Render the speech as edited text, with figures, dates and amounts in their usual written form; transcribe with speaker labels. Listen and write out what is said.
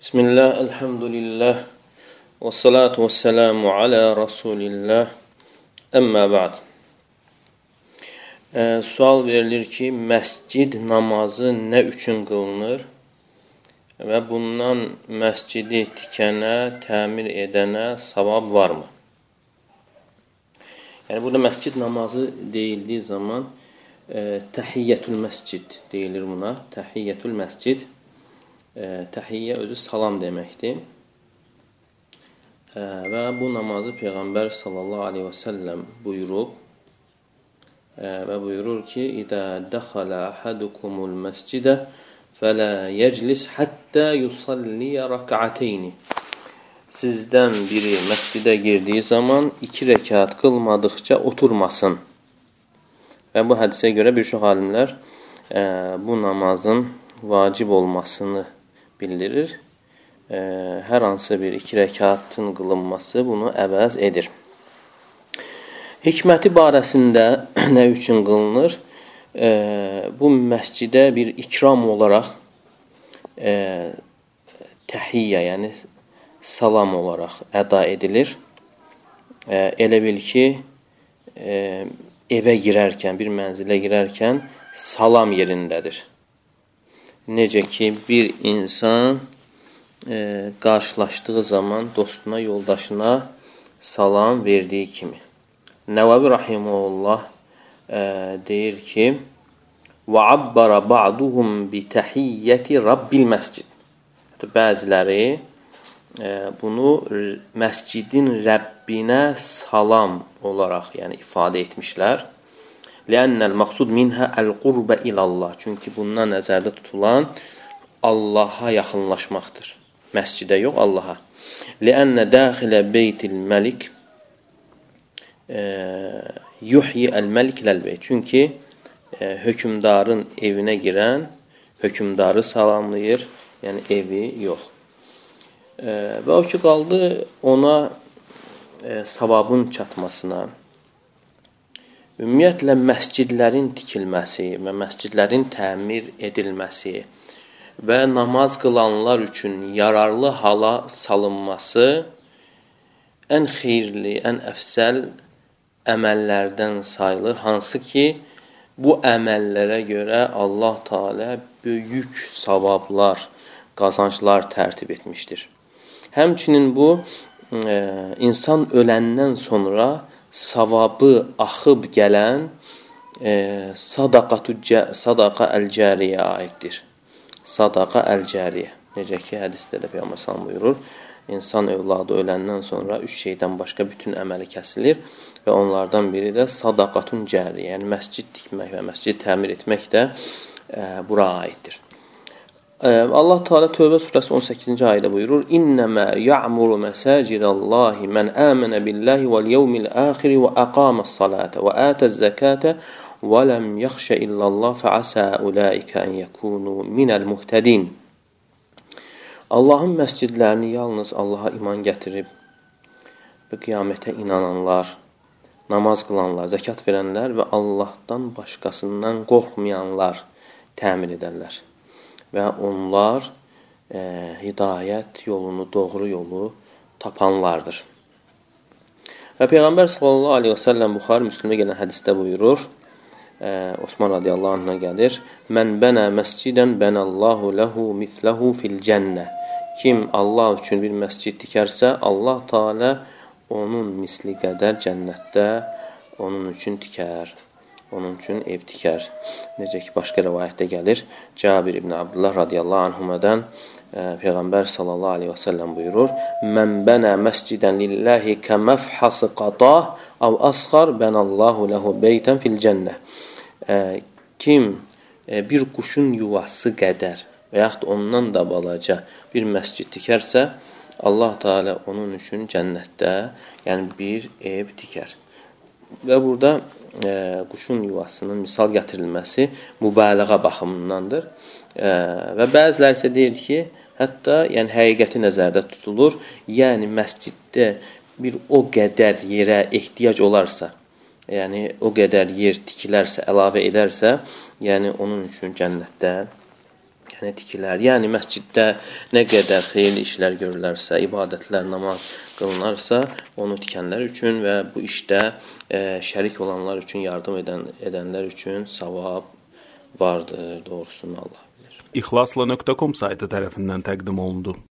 Speaker 1: Bismillah, elhamdülillah, və salatu və selamu alə Rasulillah, əmmə ba'd. Sual verilir ki, məscid namazı nə üçün qılınır və bundan məscidi tikənə, təmir edənə savab varmı? Yəni, burada məscid namazı deyildiyi zaman təhiyyətül məscid deyilir buna. Təhiyyətül məscid. Təhiyyə özü salam deməkdir. Və bu namazı Peyğəmbər sallallahu aleyhi və səlləm buyurub və buyurur ki, İdə dəxələ əhədukumul məscidə fələ yəclis həttə yusalliyə rək'ateyni. Sizdən biri məscidə girdiyi zaman 2 rəkat qılmadıqca oturmasın. Və bu hədisə görə bir çox alimlər bu namazın vacib olmasını bildirir. Hər hansı bir 2 rəkatın qılınması bunu əvəz edir. Hikməti barəsində nə üçün qılınır? Bu məscidə bir ikram olaraq təhiyyə, yəni salam olaraq əda edilir. Elə bil ki, evə girərkən, bir mənzilə girərkən salam yerindədir. Necə ki, bir insan qarşılaşdığı zaman dostuna, yoldaşına salam verdiyi kimi. Nəvavi rahimehullah deyir ki, وَعَبَّرَ بَعْدُهُمْ بِتَحِيَّةِ رَبِّ الْمَسْجِدِ. Bəziləri bunu məscidin Rəbbinə salam olaraq ifadə etmişlər. لِأَنَّ الْمَقْصُدْ مِنْهَا الْقُرْبَ إِلَى اللّٰهِ. Çünki bundan nəzərdə tutulan Allaha yaxınlaşmaqdır. Məscidə yox, Allaha. لِأَنَّ دَاخِلَ بَيْتِ الْمَلِكِ يُحْيِ الْمَلِكِ لَلْبَيْتِ. Çünki hökümdarın evinə girən hökümdarı salamlayır, yəni evi yox. Və o ki, qaldı ona savabın çatmasına. Ümumiyyətlə, məscidlərin tikilməsi və məscidlərin təmir edilməsi və namaz qılanlar üçün yararlı hala salınması ən xeyirli, ən əfsəl əməllərdən sayılır. Hansı ki, bu əməllərə görə Allah Teala böyük savablar, qazanclar tərtib etmişdir. Həmçinin bu, insan öləndən sonra savabı axıb gələn sadaqa əl-cariyə aiddir. Sadaqa əl-cariyə. Necə ki, hədisdə də Peyğəmbər sallallahu buyurur, insan övladı öləndən sonra 3 şeydən başqa bütün əməli kəsilir və onlardan biri də sadaqatun cariyə, yəni məscid tikmək və məscid təmir etmək də bura aiddir. Allah Teala Tövbə surəsi 18-ci ayədə buyurur: İnnəmə ya'muru məsacidallahi mən əmənə billahi vəl yevmil axiri və aqaməs-salata və ətəz-zəkata və ləm yaxşə illallah fəasə ulaikə ən yəkunu minəl-muhtədin. Allahın məscidlərini yalnız Allaha iman gətirib və qiyamətə inananlar, namaz qılanlar, zəkat verənlər və Allahdan başqasından qorxmayanlar təmin edərlər. Və onlar hidayət yolunu, doğru yolu tapanlardır. Və Peyğəmbər sallallahu aleyhi və səlləm Buxari Müslimdə gələn hədisdə buyurur, Osman radiyallahu anhına gəlir, Mən bənə məscidən bənəllahu ləhu misləhu fil cənnə. Kim Allah üçün bir məscid tikərsə, Allah Teala onun misli qədər cənnətdə onun üçün tikər. Onun üçün ev tikər. Necə ki, başqa rəvayətdə gəlir. Cabir ibn Abdullah radiyallahu anhumədən Peyğəmbər sallallahu aleyhi və səlləm buyurur, Mən bənə məscidən lillahi kəməfhası qatah av asxar bənallahu ləhu beytən fil cənnə. Kim bir quşun yuvası qədər və yaxud ondan da balaca bir məscid tikərsə, Allah Teala onun üçün cənnətdə bir ev tikər. Və burada quşun yuvasının misal gətirilməsi mübaliğə baxımındandır. Və bəziləri isə deyir ki, hətta həqiqəti nəzərdə tutulur. Yəni, məsciddə bir o qədər yerə ehtiyac olarsa, o qədər yer tikilərsə, əlavə edərsə, onun üçün cənnətdə yəni tikilər. Yəni məsciddə nə qədər xeyirli işlər görülərsə, ibadətlər, namaz qılınarsa, onu tikənlər üçün və bu işdə şərik olanlar üçün, yardım edənlər üçün savab vardır, doğrusunu Allah bilir.
Speaker 2: İxlasla.com saytı tərəfindən təqdim olundu.